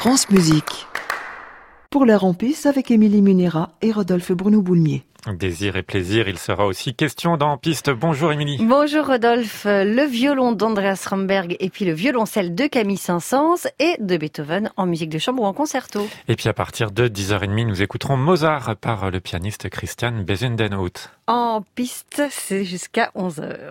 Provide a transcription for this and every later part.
France Musique. Pour l'air en piste avec Émilie Munera et Rodolphe Bruno-Boulmier. Désir et plaisir, il sera aussi question dans Piste. Bonjour Émilie. Bonjour Rodolphe. Le violon d'Andreas Romberg et puis le violoncelle de Camille Saint-Saëns et de Beethoven en musique de chambre ou en concerto. Et puis à partir de 10h30, nous écouterons Mozart par le pianiste Christian Bezuidenhout. En piste, c'est jusqu'à 11h.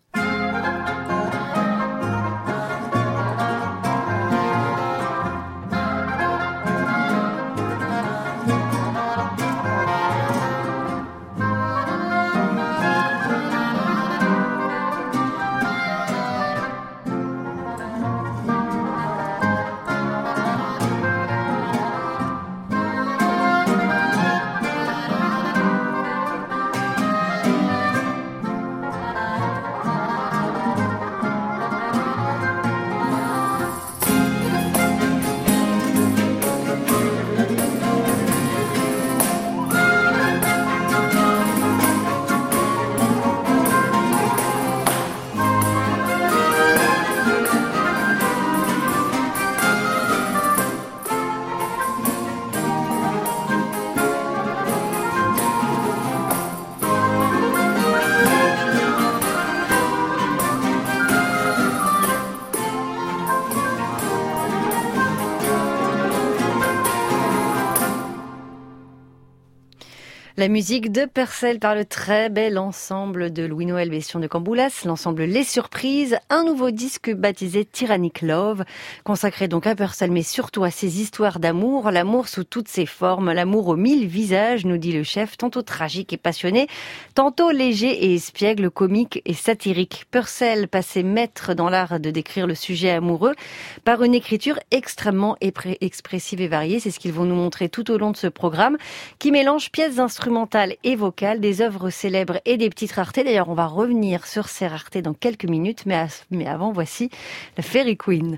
La musique de Purcell par le très bel ensemble de Louis-Noël Bestion de Camboulas, l'ensemble Les Surprises, un nouveau disque baptisé Tyrannic Love, consacré donc à Purcell mais surtout à ses histoires d'amour, l'amour sous toutes ses formes, l'amour aux 1000 visages, nous dit le chef, tantôt tragique et passionné, tantôt léger et espiègle, comique et satirique. Purcell passait maître dans l'art de décrire le sujet amoureux par une écriture extrêmement expressive et variée, c'est ce qu'ils vont nous montrer tout au long de ce programme, qui mélange pièces instrumentales et vocales, des œuvres célèbres et des petites raretés. D'ailleurs, on va revenir sur ces raretés dans quelques minutes, mais avant, voici la Fairy Queen.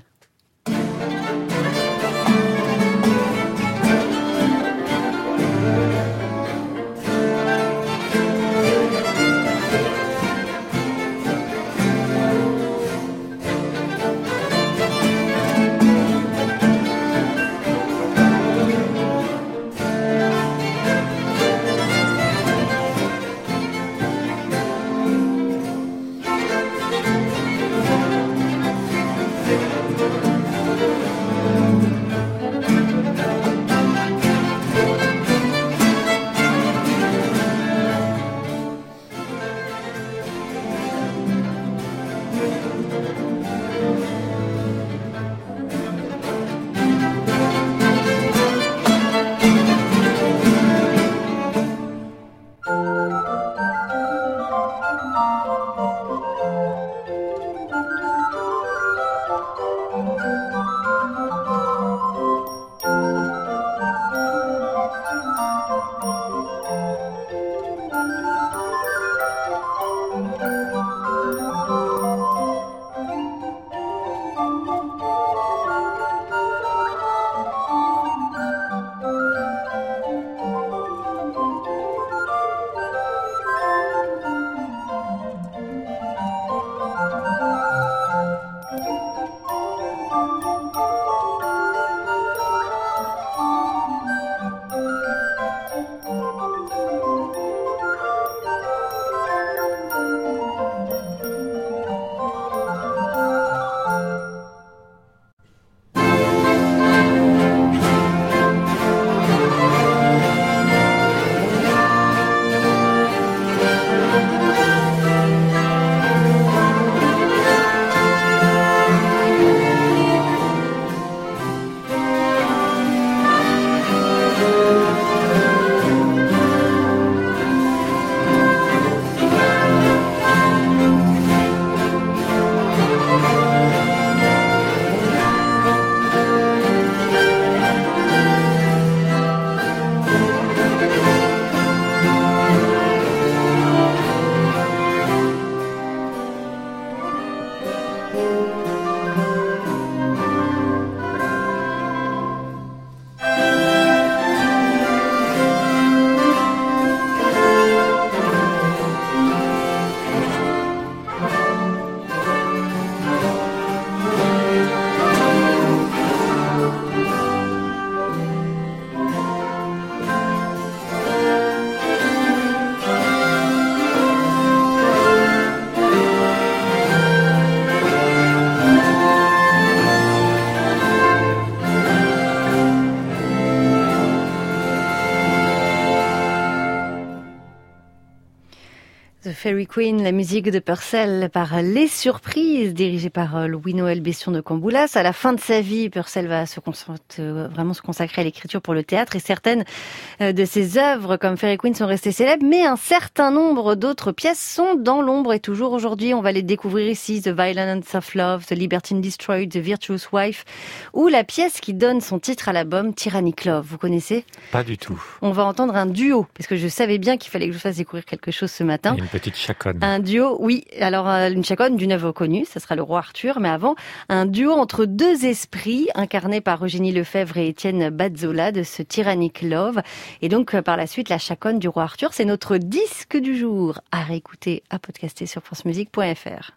Fairy Queen, la musique de Purcell par Les Surprises, dirigée par Louis-Noël Bestion de Camboulas. À la fin de sa vie, Purcell va vraiment se consacrer à l'écriture pour le théâtre et certaines de ses œuvres comme Fairy Queen sont restées célèbres, mais un certain nombre d'autres pièces sont dans l'ombre et toujours aujourd'hui, on va les découvrir ici. The Violence of Love, The Libertine Destroyed, The Virtuous Wife ou la pièce qui donne son titre à l'album Tyrannic Love. Vous connaissez ? Pas du tout. On va entendre un duo, parce que je savais bien qu'il fallait que je vous fasse découvrir quelque chose ce matin. Une petite chaconne. Un duo, oui. Alors, une chaconne d'une œuvre connue, ça sera le roi Arthur, mais avant, un duo entre deux esprits, incarnés par Eugénie Lefebvre et Étienne Bazzola de ce Tyrannic Love. Et donc, par la suite, la chaconne du roi Arthur, c'est notre disque du jour. À réécouter, à podcaster sur francemusique.fr.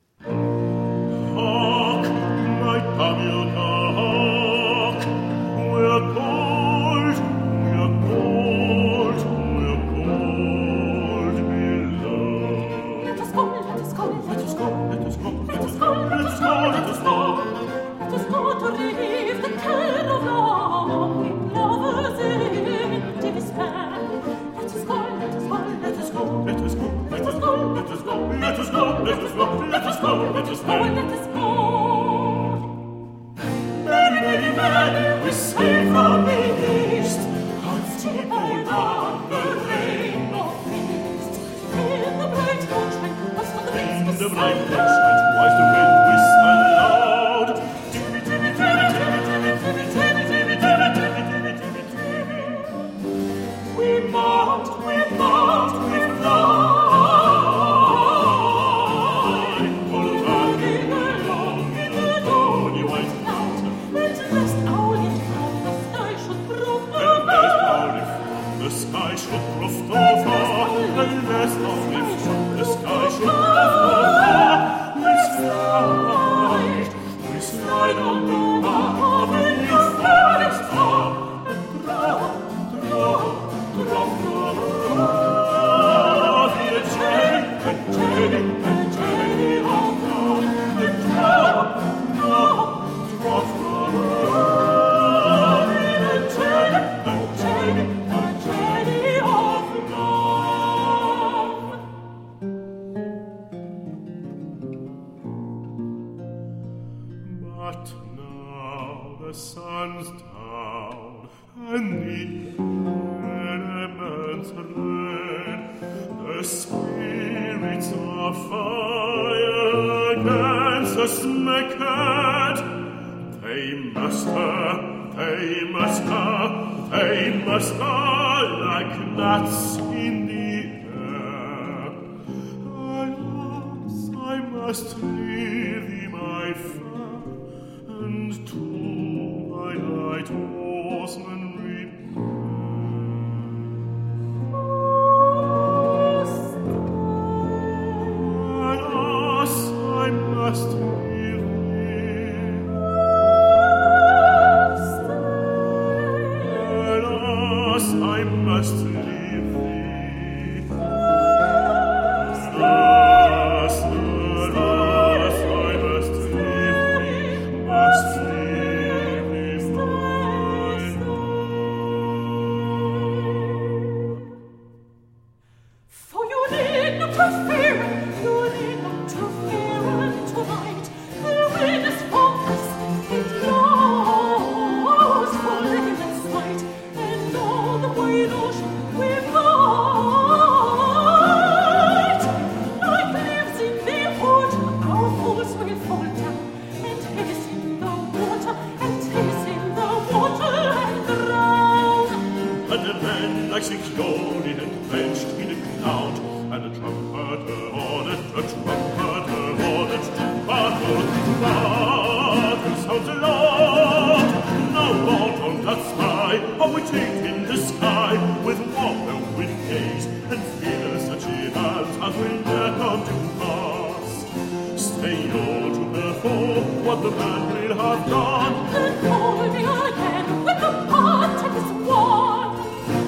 What the man will have done, and call me again when the party is won.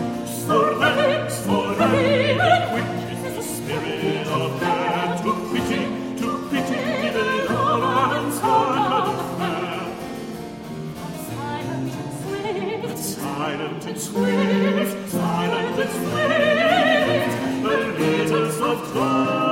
For the which is the spirit of man, to pity the love and side of man. Silent and sweet, silent and sweet, the leaders of God.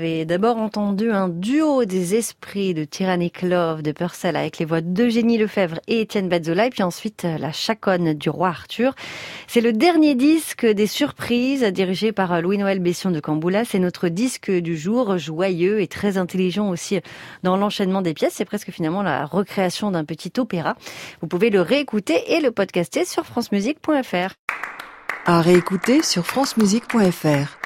avez d'abord entendu un duo des esprits de Tyrannic Love de Purcell avec les voix d'Eugénie Lefebvre et Étienne Bazzola, et puis ensuite la chaconne du roi Arthur. C'est le dernier disque des surprises dirigé par Louis-Noël Bession de Camboulas. C'est notre disque du jour, joyeux et très intelligent aussi dans l'enchaînement des pièces. C'est presque finalement la recréation d'un petit opéra. Vous pouvez le réécouter et le podcaster sur francemusique.fr. À réécouter sur francemusique.fr.